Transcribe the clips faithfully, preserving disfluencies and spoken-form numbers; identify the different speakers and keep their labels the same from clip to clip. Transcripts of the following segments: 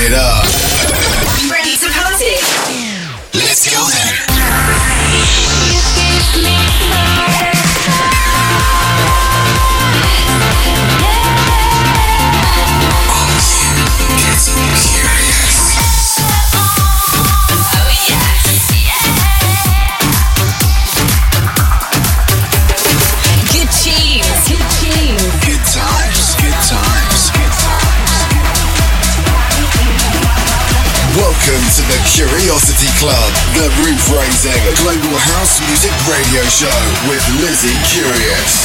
Speaker 1: it up.
Speaker 2: Ready to party?
Speaker 1: Let's go then. Welcome to the Curiosity Club, the roof-raising global house music radio show with Lizzie Curious.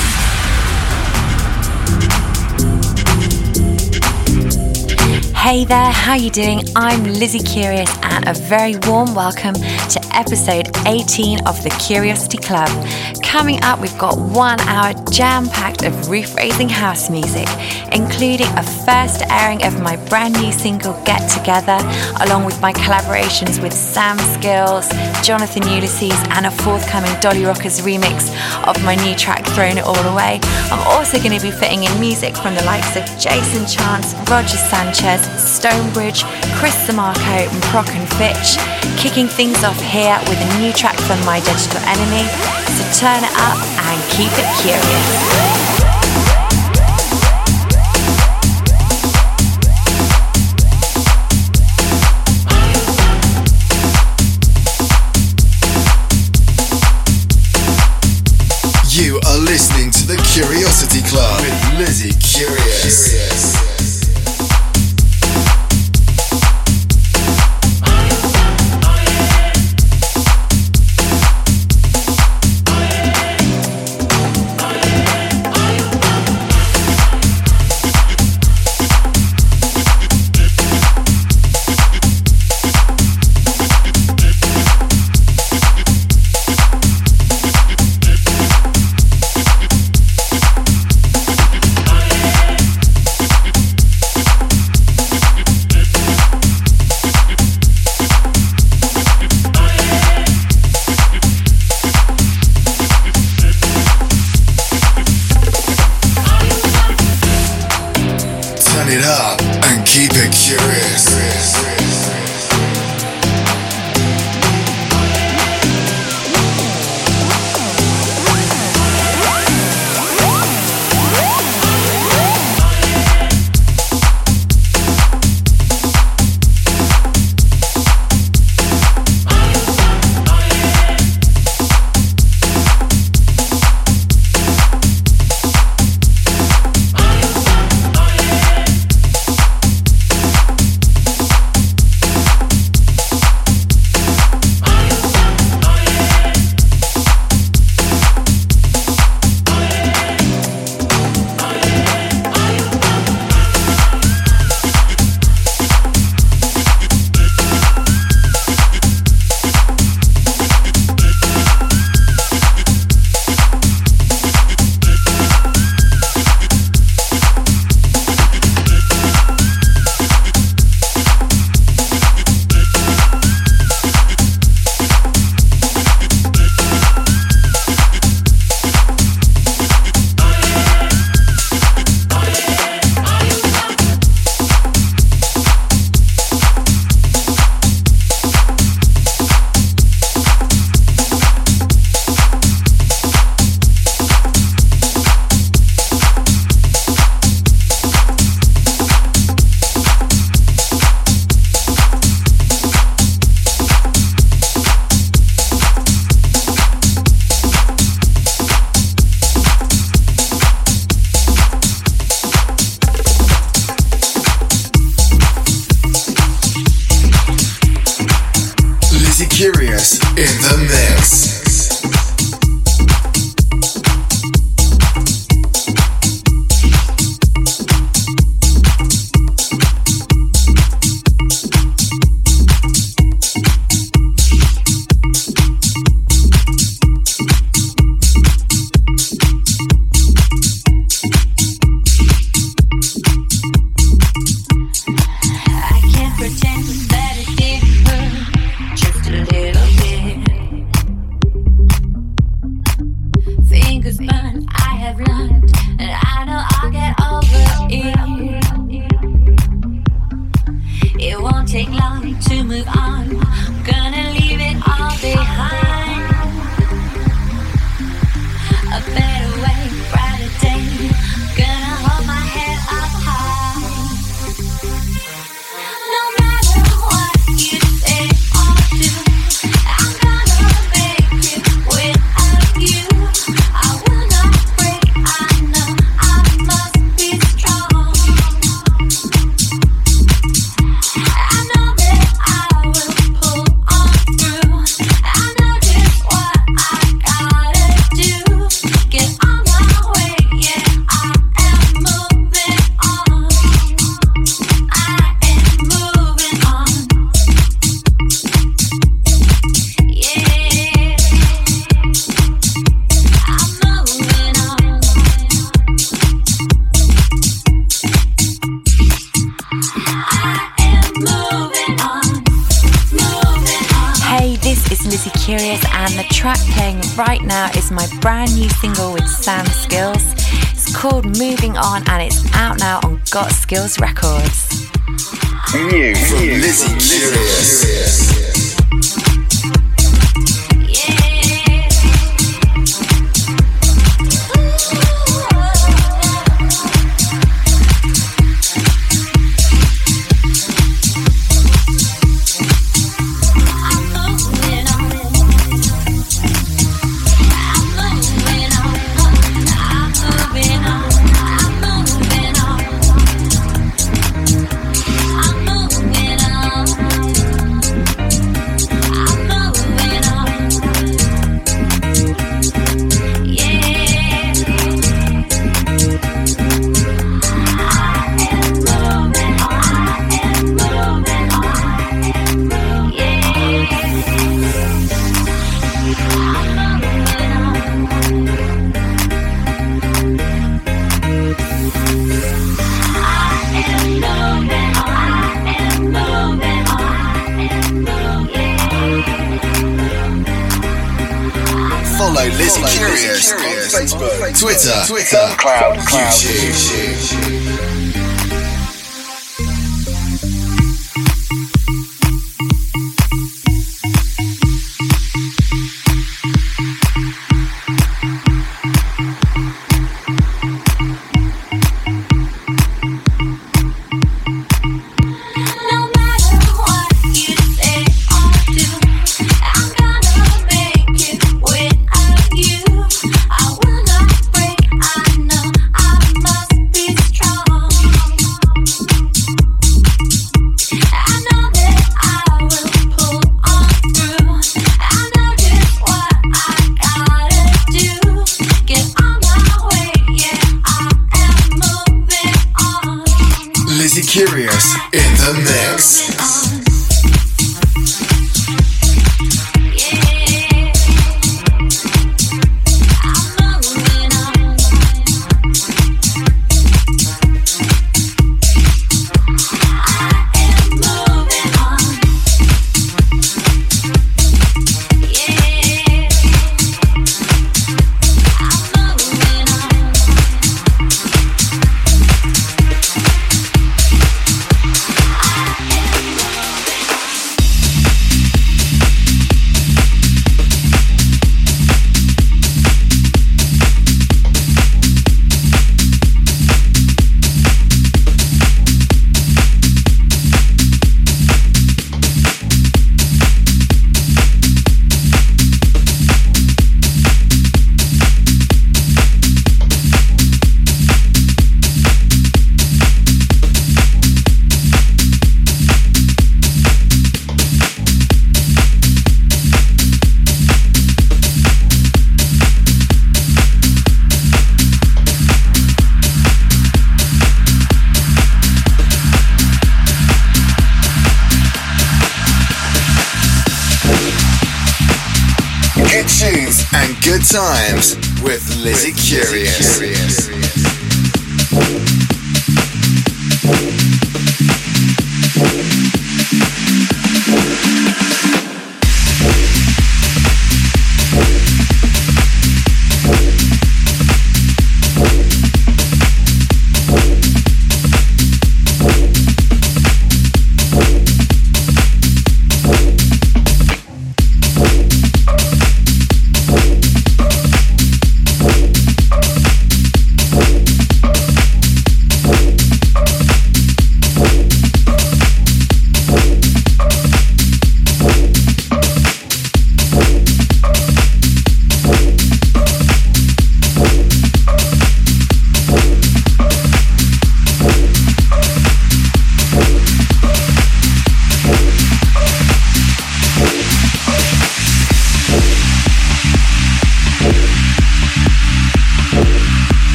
Speaker 3: Hey there, how you doing? I'm Lizzie Curious and a very warm welcome to episode eighteen of the Curiosity Club. Coming up, we've got one hour jam-packed of roof-raising house music, including a first airing of my brand new single Get Together, along with my collaborations with Sam Skills, Jonathan Ulysses, and a forthcoming Dolly Rockers remix of my new track Thrown It All Away. I'm also going to be fitting in music from the likes of Jason Chance, Roger Sanchez, Stonebridge, Chris Samarco, and Proc and Fitch, kicking things off here with a new track from My Digital Enemy. So turn it up and keep it curious.
Speaker 1: You are listening to the Curiosity Club with Lizzie Curious. Curious. It up and keep it curious. Curious in the mix.
Speaker 4: I can't pretend that it didn't hurt just a little bit.
Speaker 3: move on. Gonna leave it all behind. A better way, brighter day. Gonna hold my head up high. No matter what you say or do, I'm gonna make it without you. I will not break, I know I must be strong. I know that I will pull on through. I know just what I gotta do. Get on my way, yeah, I am moving on. I am moving on. Yeah, I'm moving on. I am moving on, moving on. Hey, this is Lizzie Curious, and the track playing right now is my brand new single with Sam Skills. It's called Moving On, and it's out now on Got Skills Records.
Speaker 1: New from Lizzie Curious. Follow Lizzie Curious on Facebook, Twitter, Twitter, SoundCloud, YouTube. Curious in the mix. Good tunes and good times with Lizzie Curious. Curious.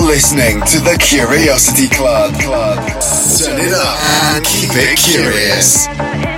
Speaker 1: listening to the Curiosity Club. Club. Turn it up and keep it curious.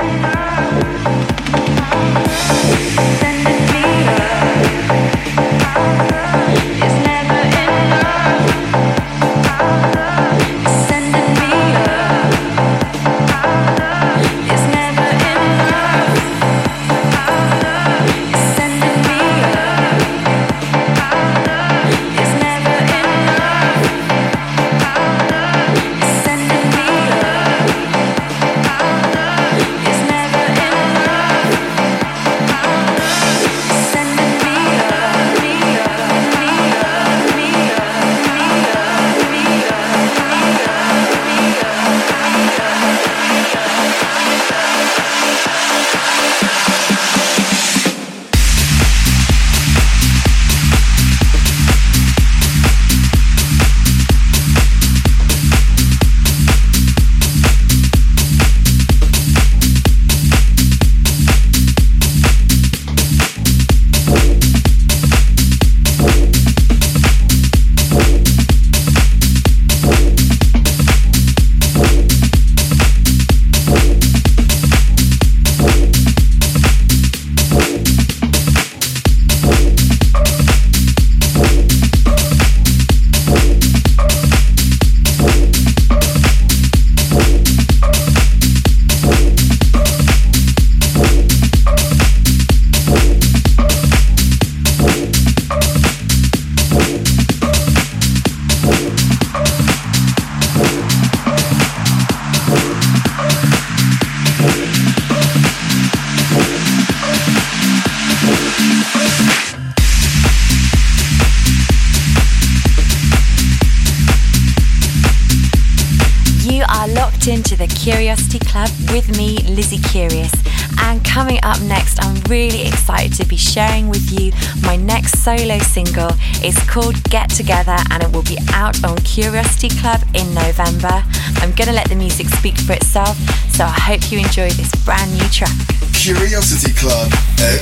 Speaker 3: Into the Curiosity Club with me, Lizzie Curious. And coming up next, I'm really excited to be sharing with you my next solo single. It's called Get Together and it will be out on Curiosity Club in November. I'm going to let the music speak for itself, so I hope you enjoy this brand new track.
Speaker 1: Curiosity Club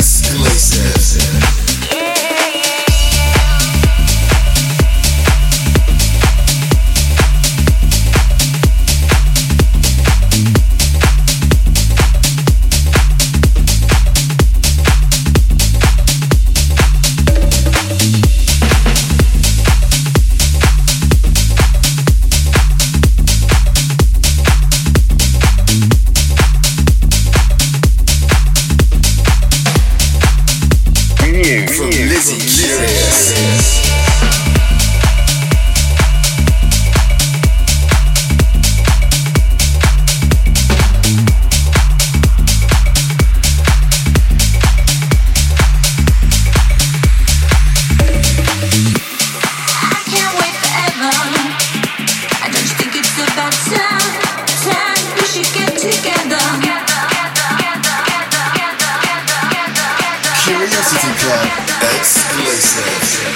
Speaker 1: exclusive. Yeah. From Lizzie Curious. Curiosity Club exclusive.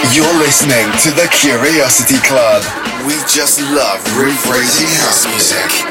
Speaker 1: You're listening to The Curiosity Club. We just love roof-raising house music.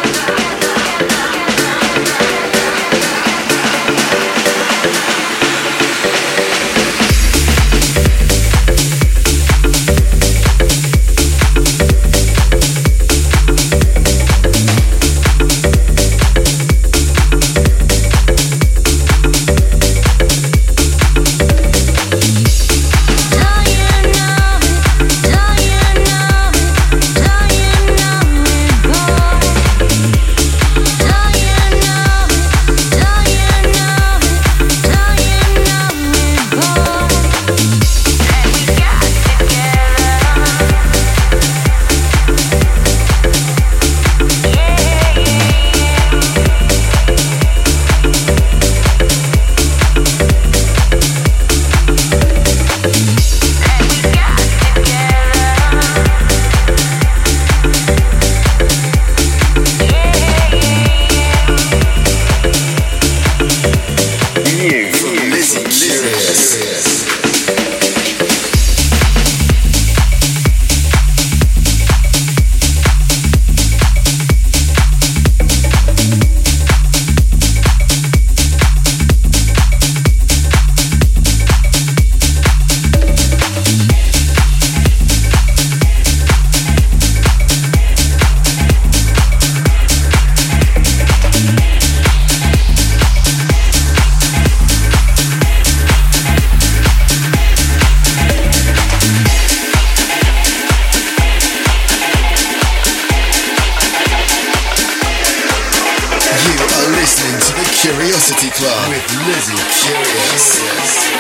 Speaker 1: Curiosity Club with Lizzie Curious.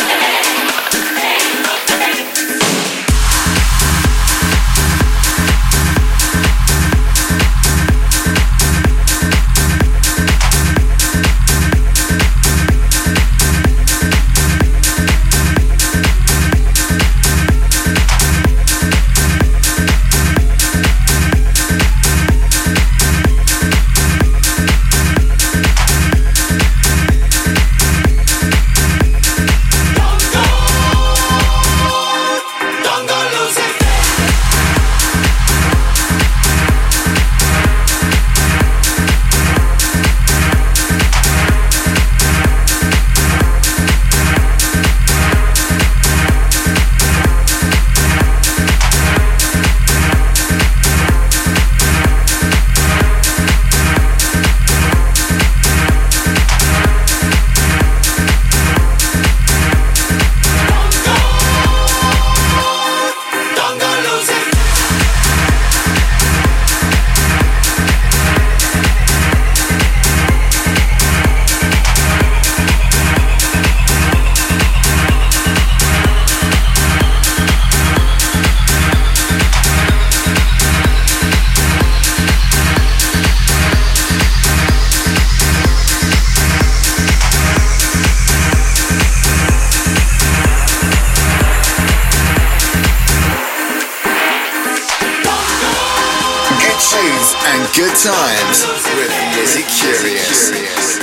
Speaker 1: Good times with Lizzie Curious. Curious.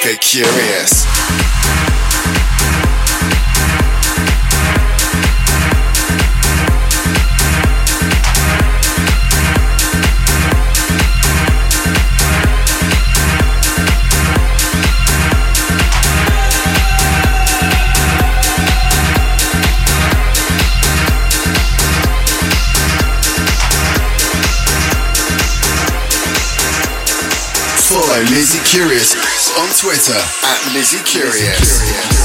Speaker 1: it curious. Follow Lizzie Curious on Twitter at Lizzie Curious.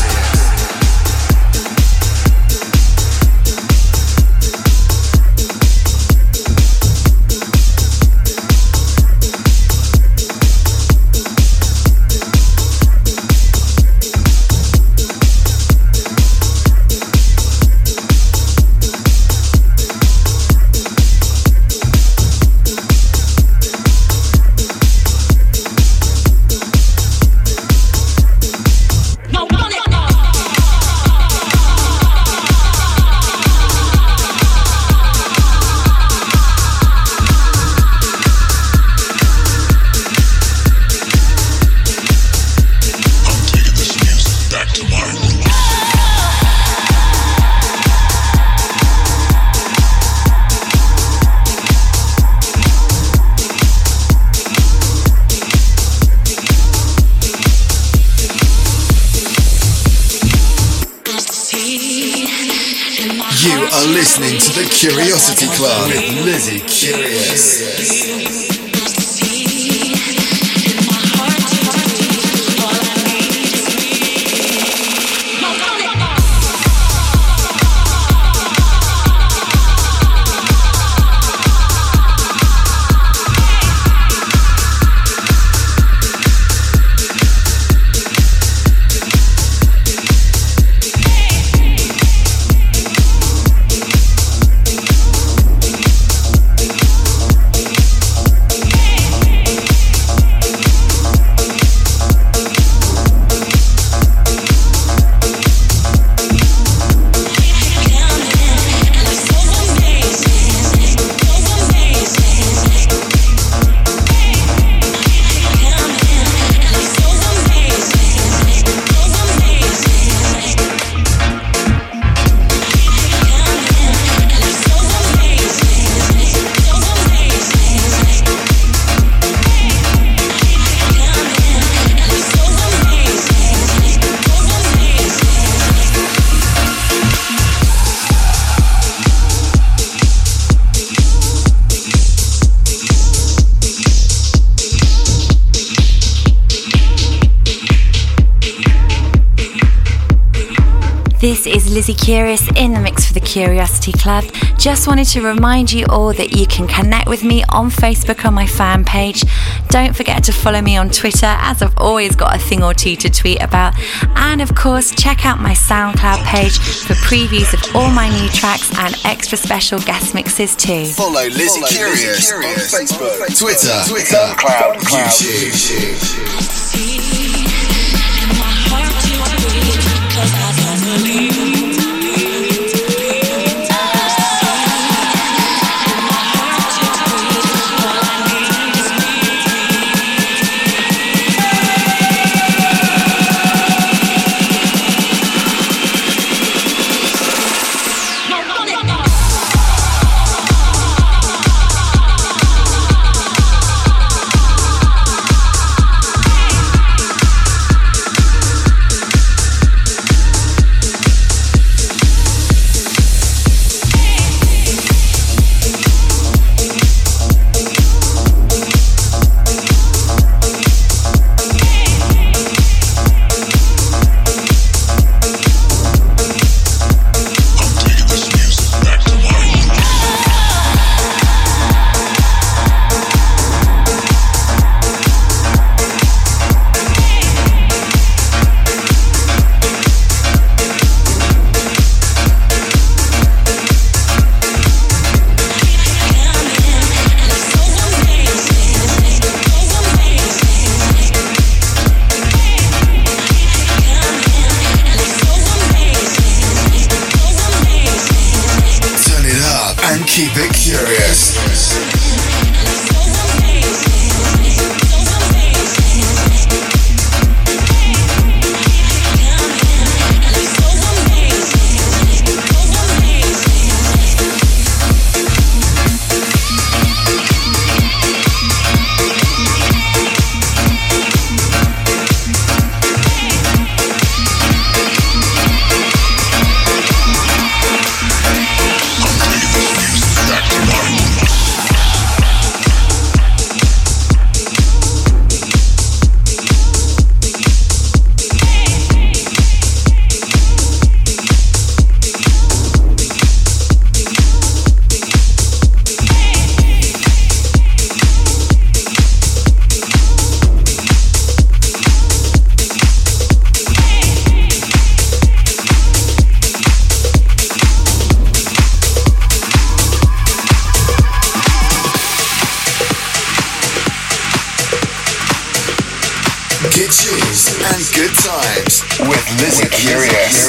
Speaker 1: Listening to the Curiosity Club with Lizzie Curious.
Speaker 3: This is Lizzie Curious in the mix for the Curiosity Club. Just wanted to remind you all that you can connect with me on Facebook on my fan page. Don't forget to follow me on Twitter, as I've always got a thing or two to tweet about. And of course, check out my SoundCloud page for previews of all my new tracks and extra special guest mixes too.
Speaker 1: Follow Lizzie Follow Curious, Lizzie Curious on Facebook, on Twitter, Twitter, SoundCloud, YouTube. funky tunes and good times with Lizzie Curious.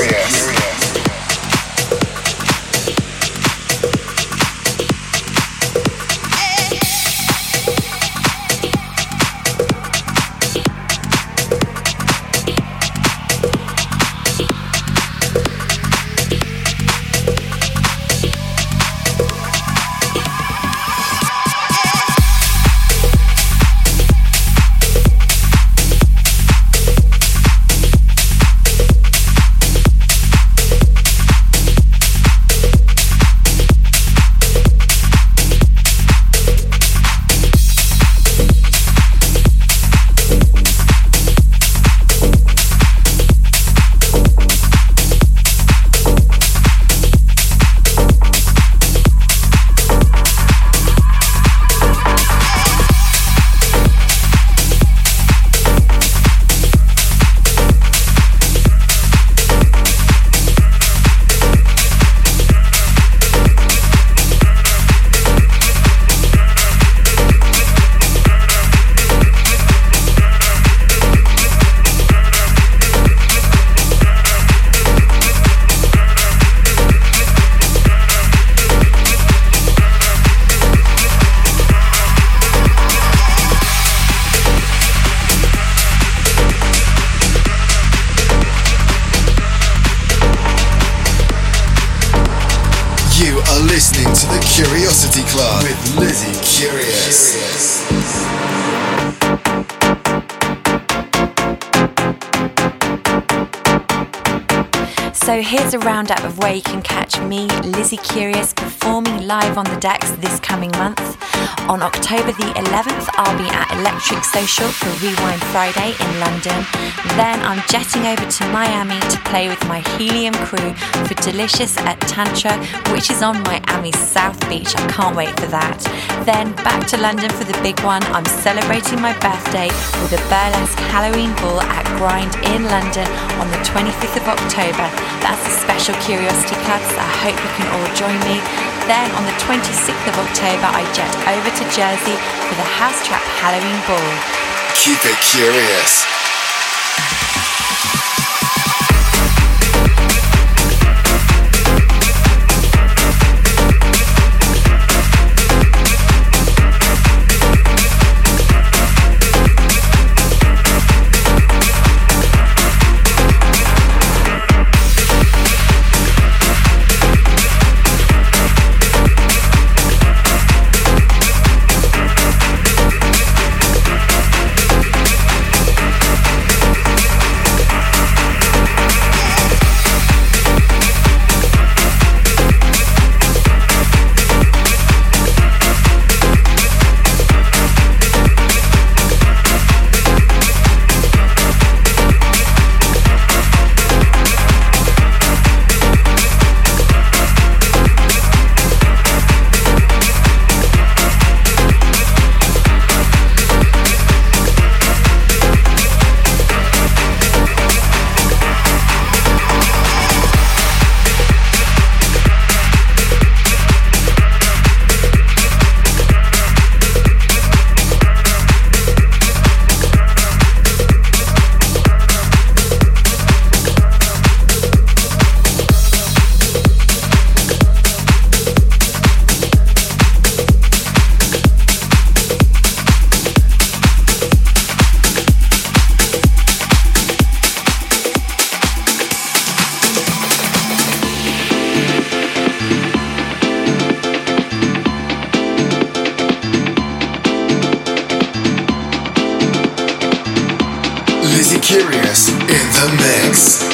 Speaker 1: Listening to the Curiosity Club with Lizzie Curious.
Speaker 3: So here's a roundup of where you can catch me, Lizzie Curious, performing live on the decks this coming month. On October the eleventh, I'll be at Electric Social for Rewind Friday in London. Then I'm jetting over to Miami to play with my Helium crew for Delicious at Tantra, which is on Miami's South Beach. I can't wait for that. Then back to London for the big one. I'm celebrating my birthday with a burlesque Halloween ball at Grind in London on the twenty-fifth of October. That's a special Curiosity Club, so I hope you can all join me. Then on the twenty-sixth of October, I jet over to Jersey for the House Trap Halloween Ball.
Speaker 1: Keep it curious. Lizzie Curious in the mix.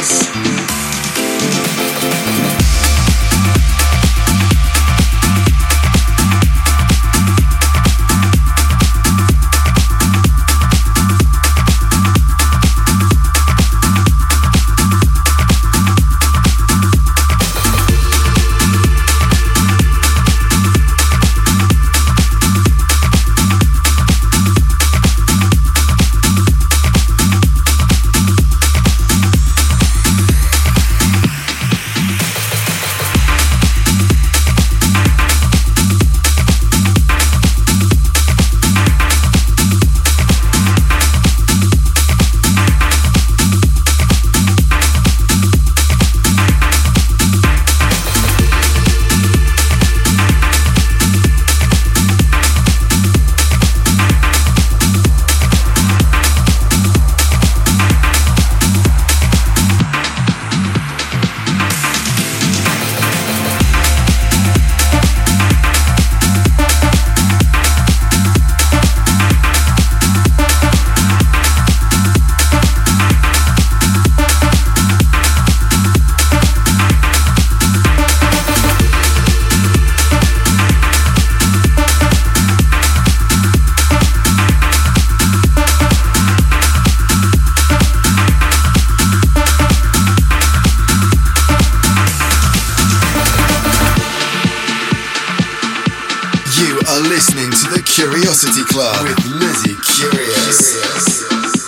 Speaker 1: Curiosity Club with Lizzie Curious.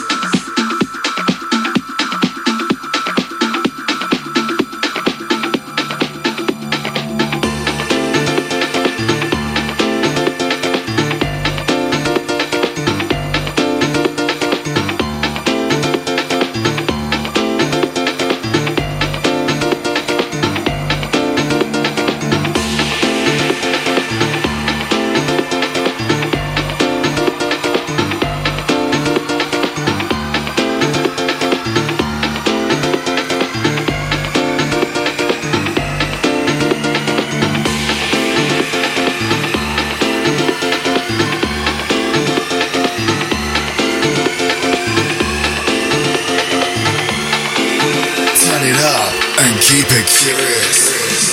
Speaker 1: Keep it curious.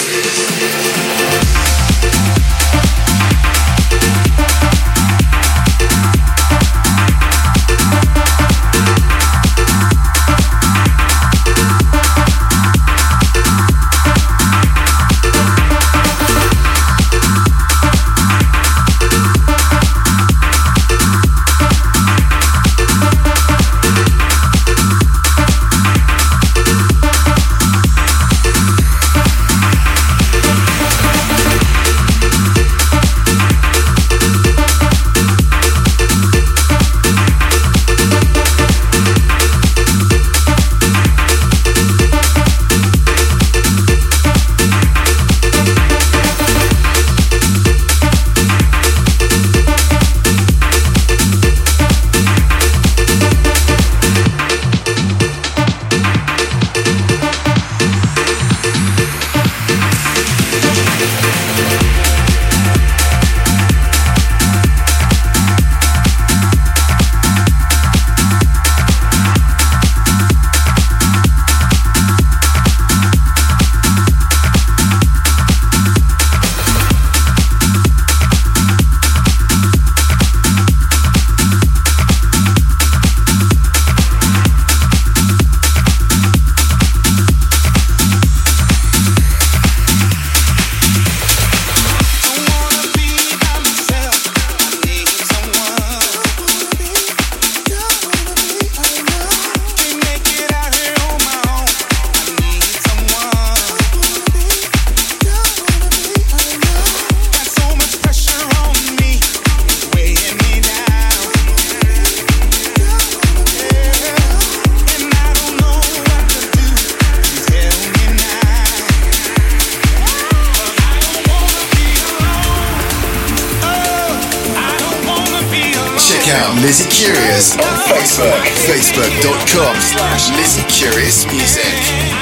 Speaker 1: Lizzie Curious on Facebook, facebook.com slash Lizzie Curious Music.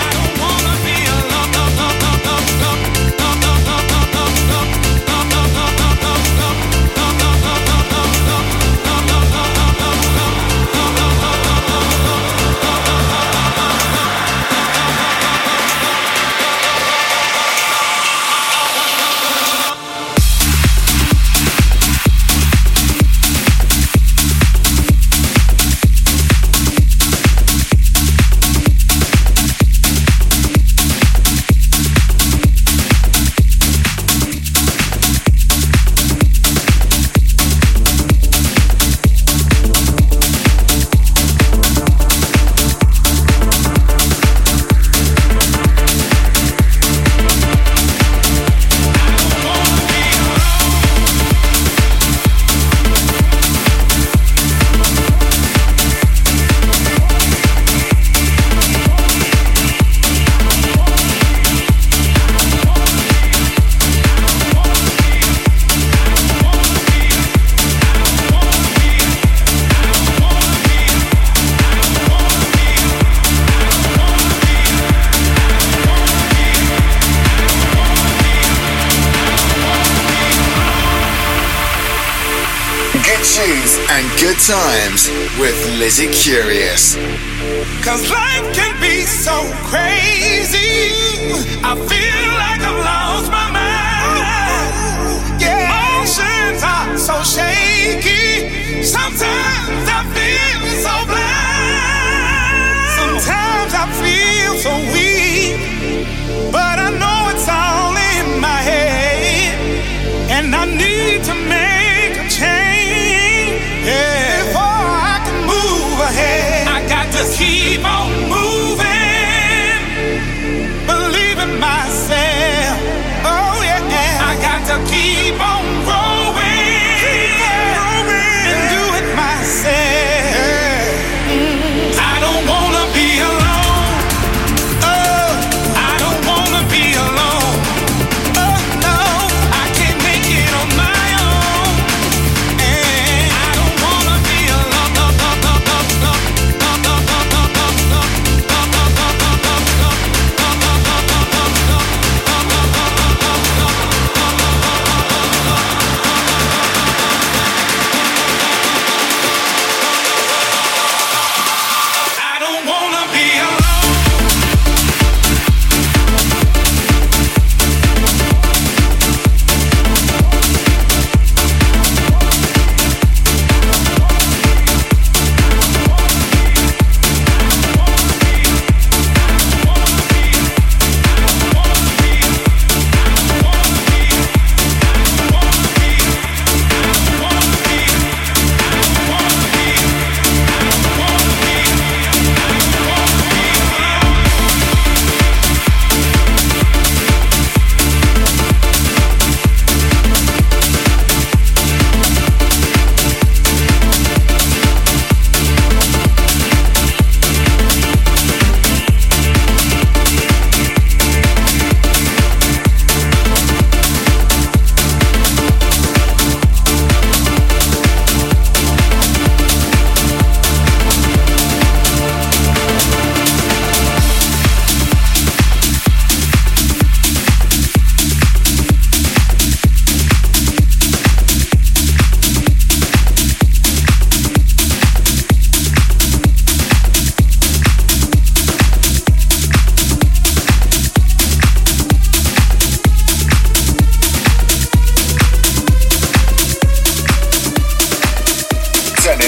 Speaker 1: And good times with Lizzie Curious.
Speaker 4: Cause life can be so crazy, I feel like I've lost my mind. Yeah. Emotions are so shaky, sometimes I feel so blind. Sometimes I feel so weak, but I know it's all in my head, and I need to make a change.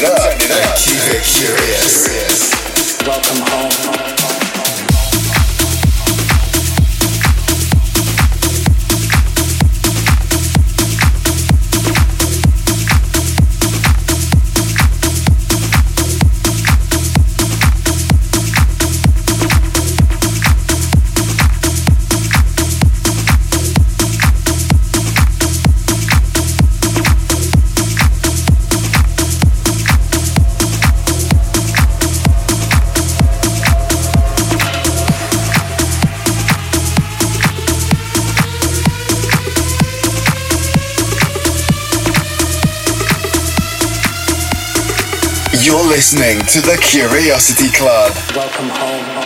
Speaker 1: it up, turn it up, and keep it curious.
Speaker 5: Welcome home.
Speaker 1: You're listening to The Curiosity Club.
Speaker 5: Welcome home.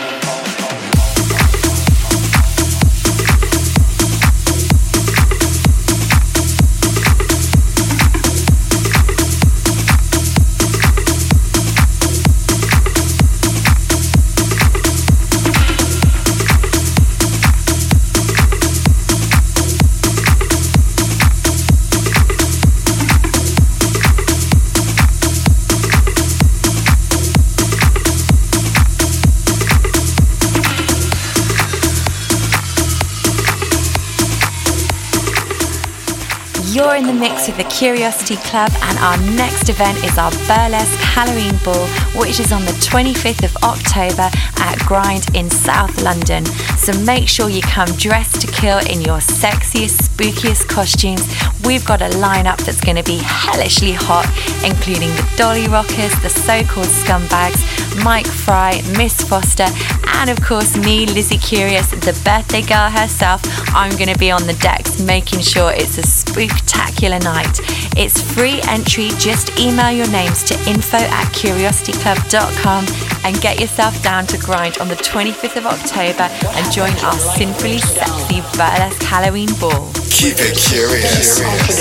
Speaker 3: You're in the mix with the Curiosity Club, and our next event is our Burlesque Halloween Ball, which is on the twenty-fifth of October at Grind in South London. So make sure you come dressed to kill in your sexiest, spookiest costumes. We've got a lineup that's going to be hellishly hot, including the Dolly Rockers, the so-called Scumbags, Mike Fry, Miss Foster, and of course me, Lizzie Curious, the birthday girl herself. I'm going to be on the decks making sure it's a spooktacular night. It's free entry. Just email your names to info at curiosity club dot com and get yourself down to Grind on the twenty-fifth of October and join our sinfully sexy burlesque Halloween ball.
Speaker 1: Keep it curious.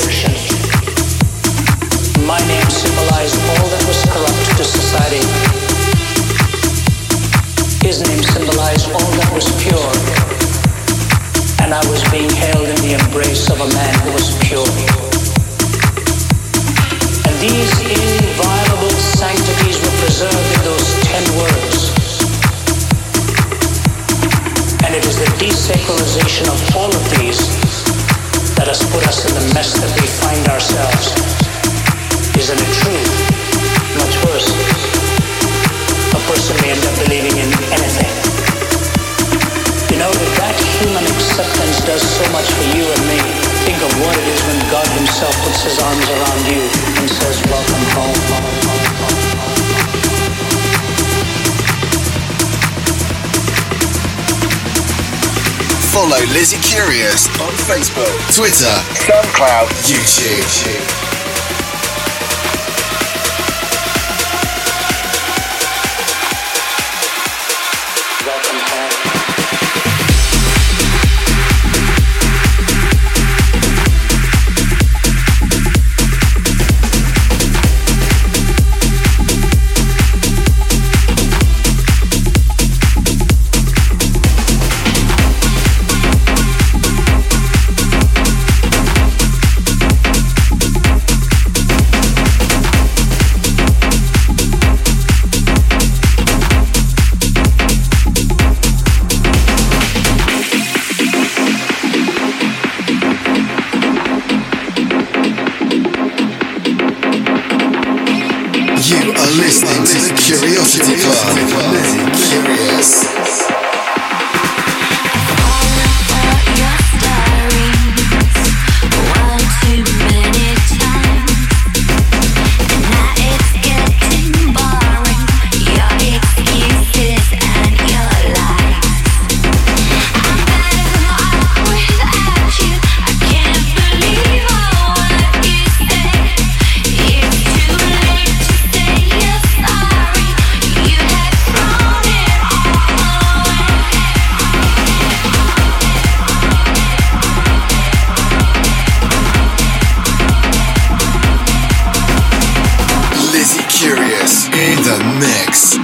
Speaker 5: My name symbolized all that was corrupt to society. His name symbolized all that was pure. And I was being held in the embrace of a man who was pure. And these inviolable sanctities were preserved in those ten words. And it is the desacralization of all of these that has put us in the mess that we find ourselves. Isn't it true? Much worse. A person may end up believing in anything. You know, if that human acceptance does so much for you and me, think of what it is when God himself puts his arms around you and says, welcome home.
Speaker 1: Follow Lizzie Curious on Facebook, Twitter, SoundCloud, YouTube. Listening to the Curiosity Club with Lizzie Curious. Curious in the mix.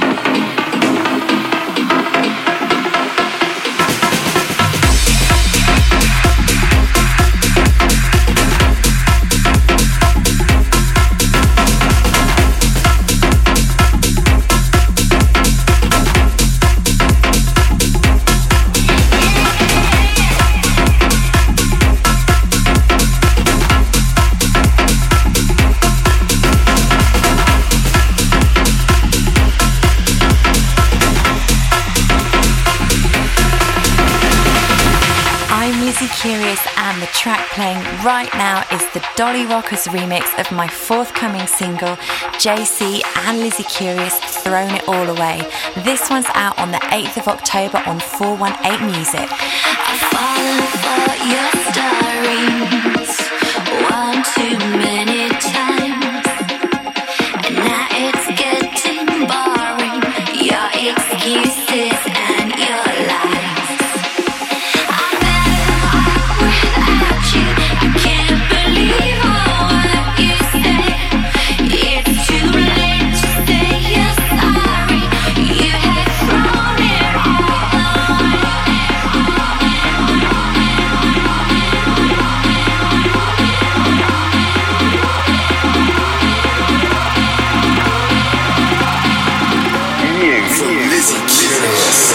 Speaker 3: track playing right now is the Dolly Rockers remix of my forthcoming single, J C and Lizzie Curious, Thrown It All Away. This one's out on the eighth of October on four one eight Music.
Speaker 6: I've fallen for your stories one too many times, and now it's getting boring, your excuses and your lies. I'm better off without you, I can't believe all what you say. It's too late to say you're sorry, you had thrown it all away.
Speaker 1: From Lizzie Curious.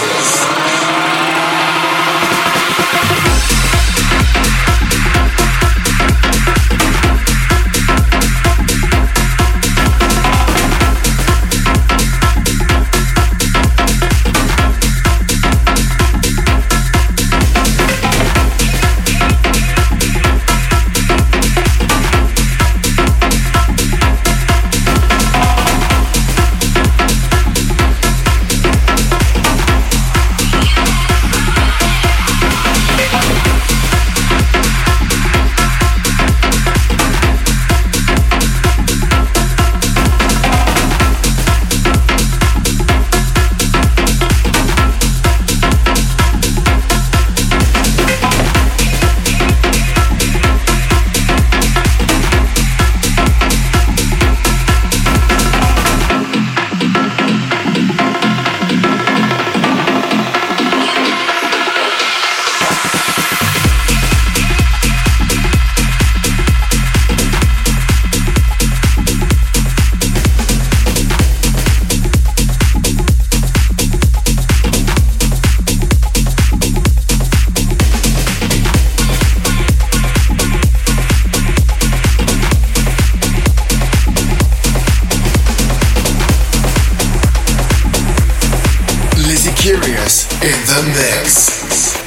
Speaker 1: Curious in the mix.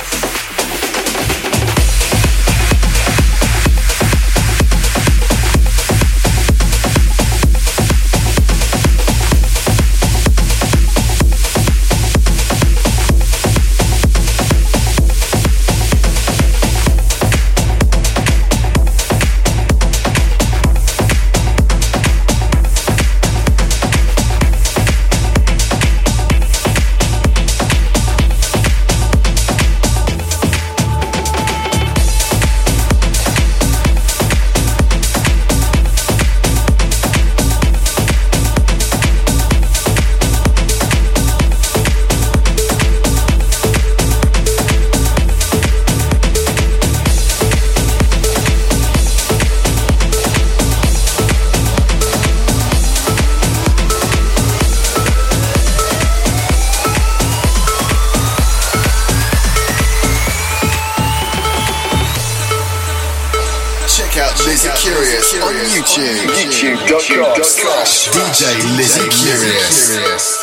Speaker 1: Lizzie Curious on YouTube. YouTube.com slash DJ Lizzie Curious.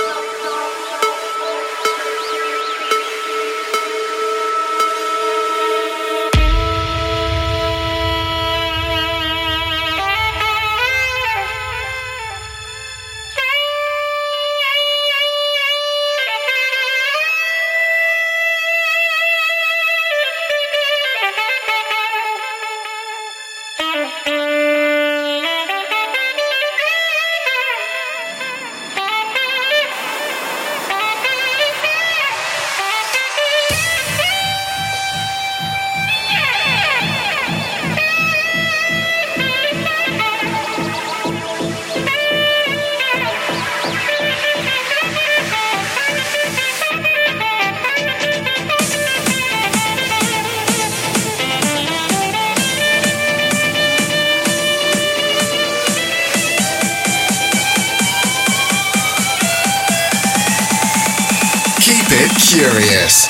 Speaker 1: Curious.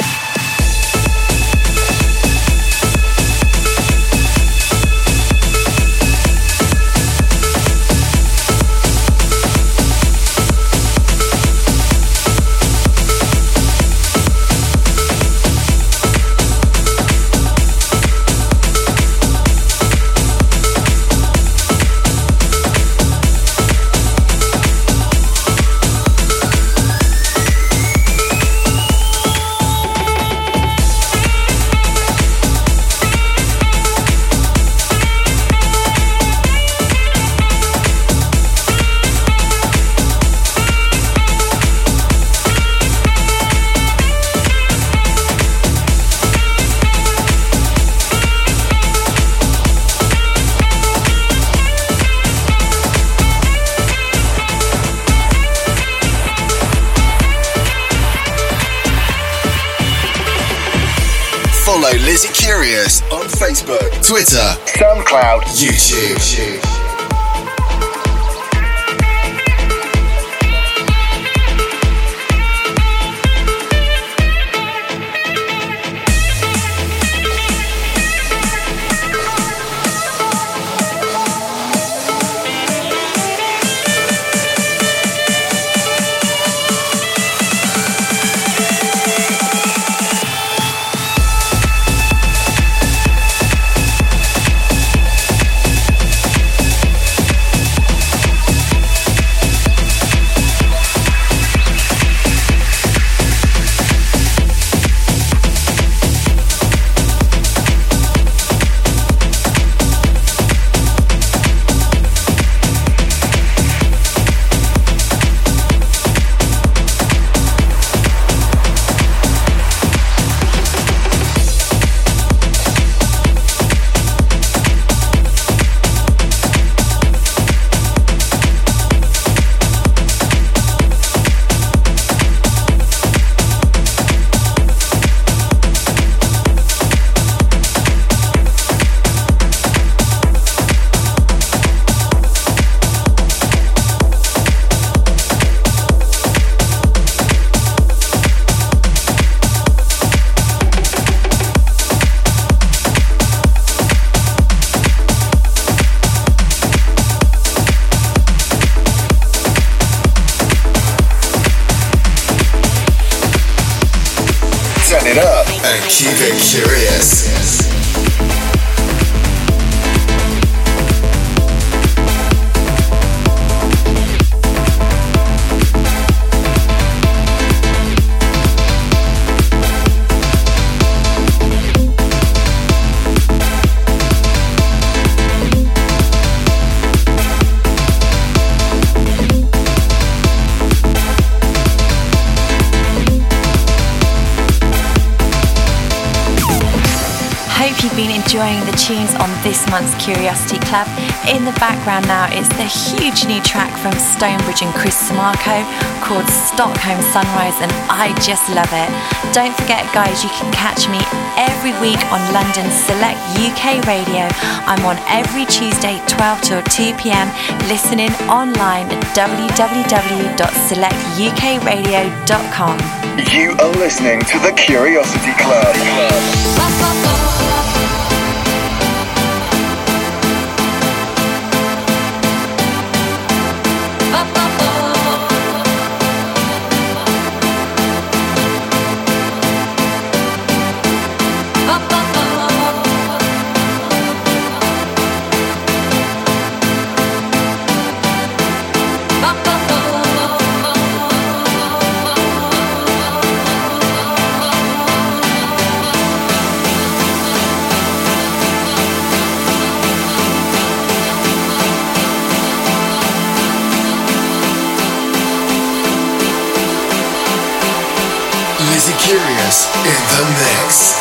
Speaker 1: Follow Lizzie Curious on Facebook, Twitter, SoundCloud, YouTube. Keep it curious.
Speaker 3: Been enjoying the tunes on this month's Curiosity Club. In the background now is the huge new track from Stonebridge and Chris Samarco called Stockholm Sunrise, and I just love it. Don't forget guys, you can catch me every week on London Select U K Radio. I'm on every Tuesday twelve till two p.m. listening online at w w w dot select u k radio dot com.
Speaker 1: You are listening to the Curiosity Club. Curious in the mix.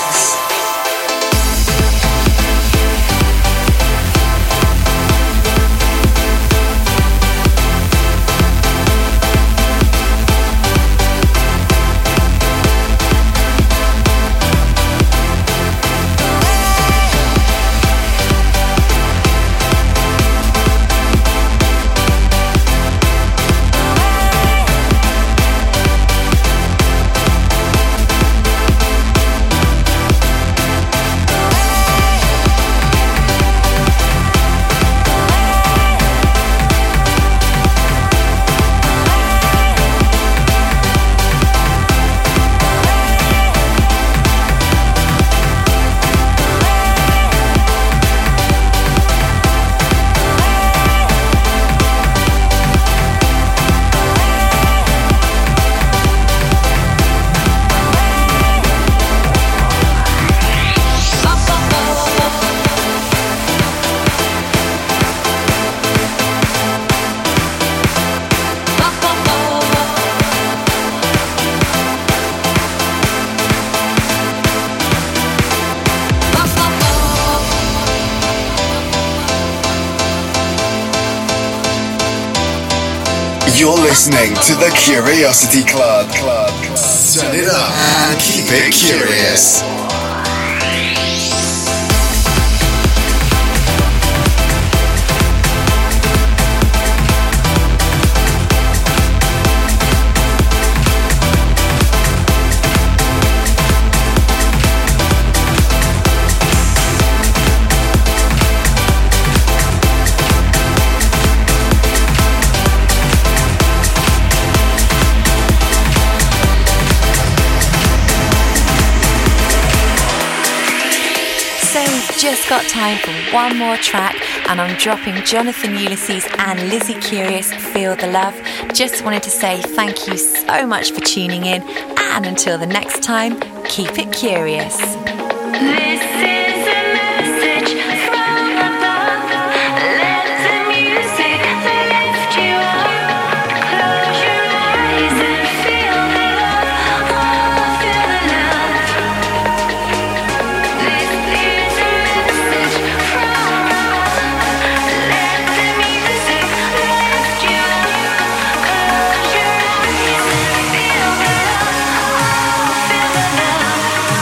Speaker 1: You're listening to the Curiosity Club. Club. Turn it up and keep it curious.
Speaker 3: just got time for one more track, and I'm dropping Jonathan Ulysses and Lizzie Curious, Feel the Love. Just wanted to say thank you so much for tuning in, and until the next time, keep it curious.
Speaker 6: This is a message from above. Let the music lift you up. Close your eyes and feel the love. Oh, feel the love. This is a message from above. Let the music lift you up. Close your eyes and feel the love. Oh, feel the love.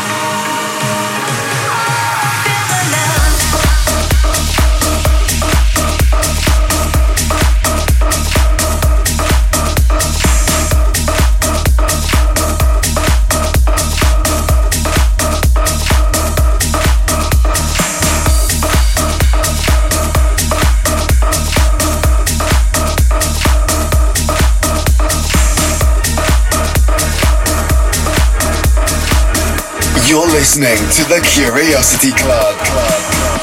Speaker 1: You're listening to the Curiosity Club. Club.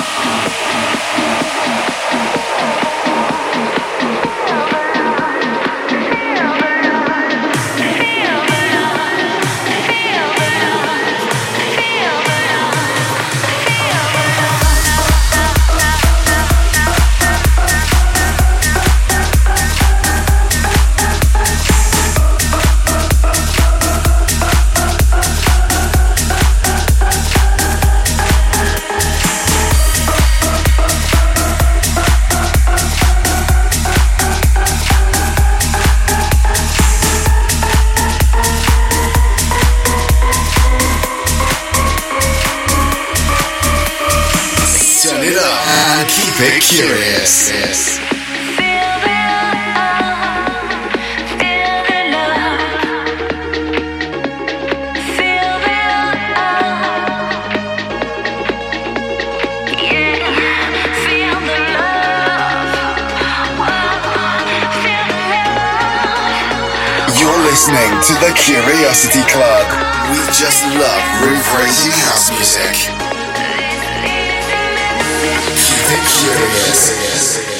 Speaker 1: Keep curious. Yes. Listening to the Curiosity Club. We just love roof-raising house music. Keep it curious.